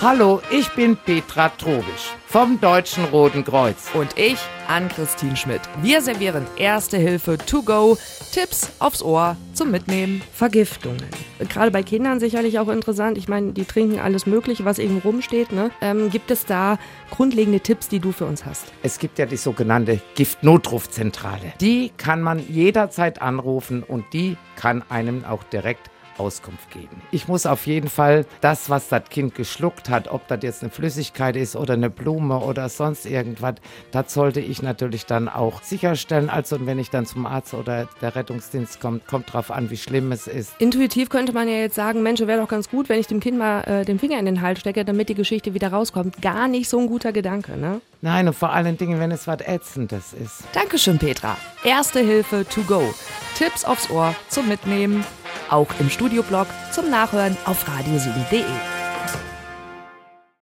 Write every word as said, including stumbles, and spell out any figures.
Hallo, ich bin Petra Trobisch vom Deutschen Roten Kreuz. Und ich, Ann-Christine Schmidt. Wir servieren Erste Hilfe to go, Tipps aufs Ohr zum Mitnehmen. Vergiftungen. Gerade bei Kindern sicherlich auch interessant. Ich meine, die trinken alles Mögliche, was eben rumsteht. Ne? Ähm, gibt es da grundlegende Tipps, die du für uns hast? Es gibt ja die sogenannte Giftnotrufzentrale. Die kann man jederzeit anrufen und die kann einem auch direkt Auskunft geben. Ich muss auf jeden Fall das, was das Kind geschluckt hat, ob das jetzt eine Flüssigkeit ist oder eine Blume oder sonst irgendwas, das sollte ich natürlich dann auch sicherstellen. Also wenn ich dann zum Arzt oder der Rettungsdienst kommt, kommt drauf an, wie schlimm es ist. Intuitiv könnte man ja jetzt sagen, Mensch, wäre doch ganz gut, wenn ich dem Kind mal äh, den Finger in den Hals stecke, damit die Geschichte wieder rauskommt. Gar nicht so ein guter Gedanke, ne? Nein, und vor allen Dingen, wenn es was Ätzendes ist. Dankeschön, Petra. Erste Hilfe to go. Tipps aufs Ohr zum Mitnehmen. Auch im Studioblog zum Nachhören auf radio sieben punkt de.